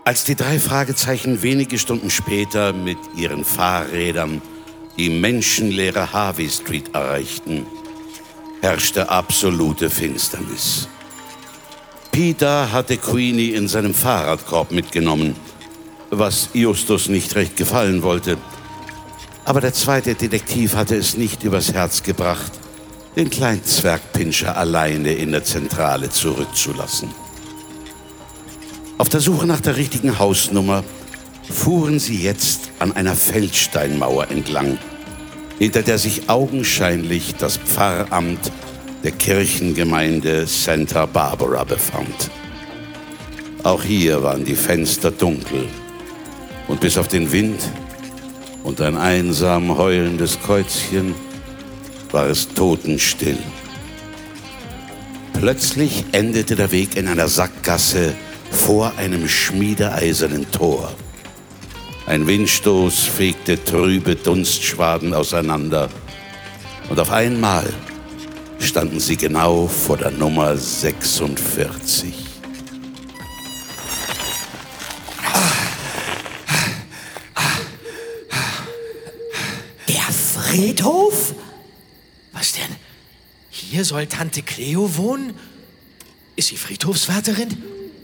Als die 3 Fragezeichen wenige Stunden später mit ihren Fahrrädern die menschenleere Harvey Street erreichten, herrschte absolute Finsternis. Peter hatte Queenie in seinem Fahrradkorb mitgenommen, was Justus nicht recht gefallen wollte. Aber der zweite Detektiv hatte es nicht übers Herz gebracht, den kleinen Zwergpinscher alleine in der Zentrale zurückzulassen. Auf der Suche nach der richtigen Hausnummer fuhren sie jetzt an einer Feldsteinmauer entlang, hinter der sich augenscheinlich das Pfarramt der Kirchengemeinde Santa Barbara befand. Auch hier waren die Fenster dunkel und bis auf den Wind und ein einsam heulendes Käuzchen war es totenstill. Plötzlich endete der Weg in einer Sackgasse vor einem schmiedeeisernen Tor. Ein Windstoß fegte trübe Dunstschwaden auseinander und auf einmal standen sie genau vor der Nummer 46. Der Friedhof? Was denn? Hier soll Tante Cleo wohnen? Ist sie Friedhofswärterin?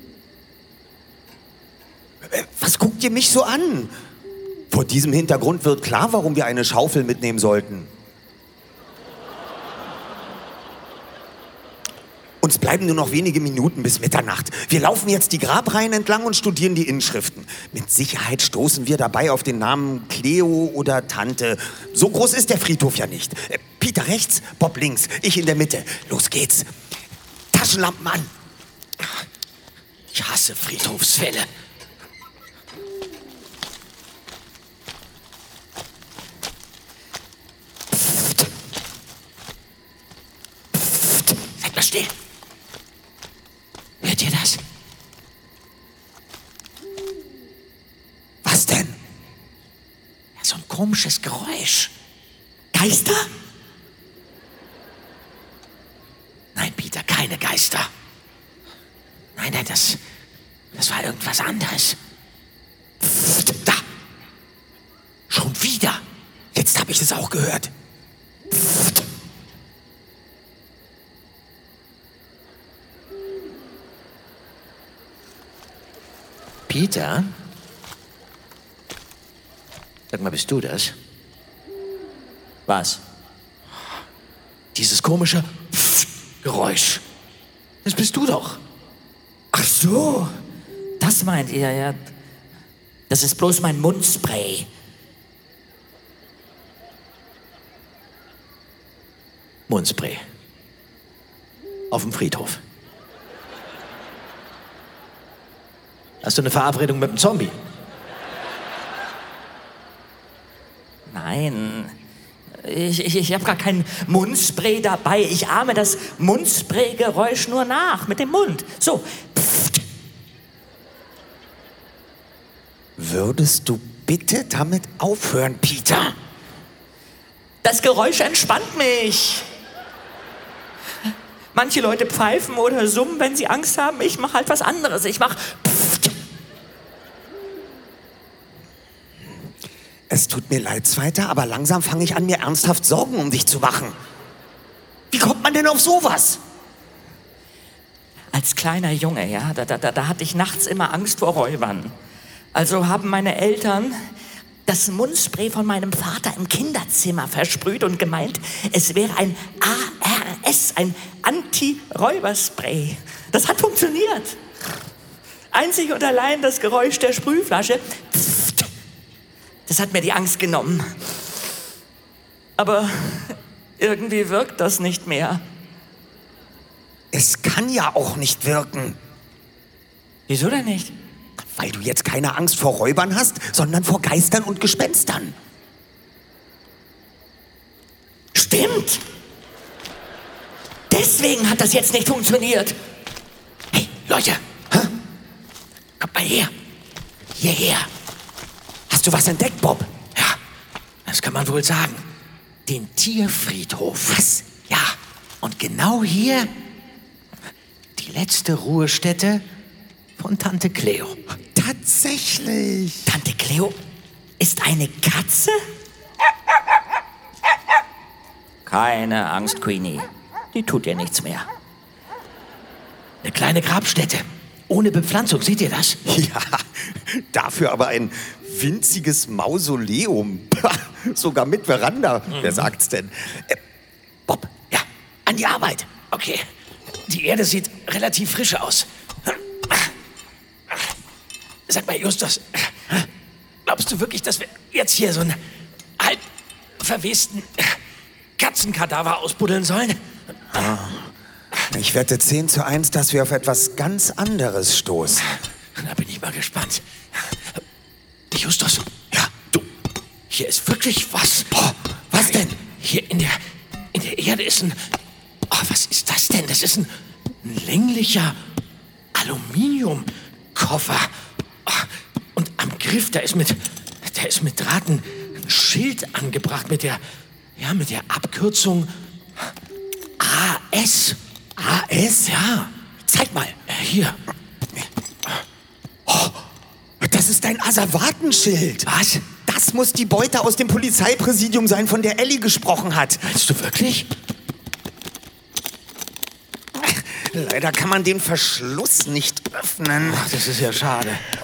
Was guckt ihr mich so an? Vor diesem Hintergrund wird klar, warum wir eine Schaufel mitnehmen sollten. Uns bleiben nur noch wenige Minuten bis Mitternacht. Wir laufen jetzt die Grabreihen entlang und studieren die Inschriften. Mit Sicherheit stoßen wir dabei auf den Namen Cleo oder Tante. So groß ist der Friedhof ja nicht. Peter rechts, Bob links, ich in der Mitte. Los geht's. Taschenlampen an. Ich hasse Friedhofsfälle. Seid mal still. Hört ihr das? Was denn? Ja, so ein komisches Geräusch. Geister? Nein, Peter, keine Geister. Nein, das war irgendwas anderes. Pfft, da! Schon wieder! Jetzt habe ich es auch gehört. Pfft. Peter? Sag mal, bist du das? Was? Dieses komische Geräusch. Das bist du doch. Ach so, das meint ihr, ja. Das ist bloß mein Mundspray. Mundspray. Auf dem Friedhof. Hast du eine Verabredung mit dem Zombie? Nein, ich habe gar kein Mundspray dabei. Ich ahme das Mundspray-Geräusch nur nach mit dem Mund. So. Pfft. Würdest du bitte damit aufhören, Peter? Das Geräusch entspannt mich. Manche Leute pfeifen oder summen, wenn sie Angst haben. Ich mache halt was anderes. Ich mache Pfft. Es tut mir leid, Zweiter, aber langsam fange ich an, mir ernsthaft Sorgen um dich zu machen. Wie kommt man denn auf sowas? Als kleiner Junge, ja, da hatte ich nachts immer Angst vor Räubern. Also haben meine Eltern das Mundspray von meinem Vater im Kinderzimmer versprüht und gemeint, es wäre ein ARS, ein Anti-Räuberspray. Das hat funktioniert. Einzig und allein das Geräusch der Sprühflasche, pfft, das hat mir die Angst genommen. Aber irgendwie wirkt das nicht mehr. Es kann ja auch nicht wirken. Wieso denn nicht? Weil du jetzt keine Angst vor Räubern hast, sondern vor Geistern und Gespenstern. Stimmt! Deswegen hat das jetzt nicht funktioniert. Hey, Leute! Kommt mal her! Hierher! Hast du was entdeckt, Bob? Ja, das kann man wohl sagen. Den Tierfriedhof. Was? Ja, und genau hier die letzte Ruhestätte von Tante Cleo. Tatsächlich. Tante Cleo ist eine Katze? Keine Angst, Queenie. Die tut dir nichts mehr. Eine kleine Grabstätte. Ohne Bepflanzung, seht ihr das? Ja, dafür aber ein winziges Mausoleum. Sogar mit Veranda. Wer sagt's denn? Bob, ja, an die Arbeit. Okay. Die Erde sieht relativ frisch aus. Sag mal, Justus, glaubst du wirklich, dass wir jetzt hier so einen halb verwesten Katzenkadaver ausbuddeln sollen? Ich wette 10:1, dass wir auf etwas ganz anderes stoßen. Da bin ich mal gespannt. Justus, ja, du, hier ist wirklich was. Oh, was denn? Hier in der Erde ist ein... Oh, was ist das denn? Das ist ein länglicher Aluminiumkoffer. Oh, und am Griff, da ist mit Draht ein Schild angebracht mit der Abkürzung AS. AS? Ja, Zeig mal. hier. Oh, das ist ein Asservatenschild. Was? Das muss die Beute aus dem Polizeipräsidium sein, von der Ellie gesprochen hat. Meinst du wirklich? Leider kann man den Verschluss nicht öffnen. Ach, das ist ja schade.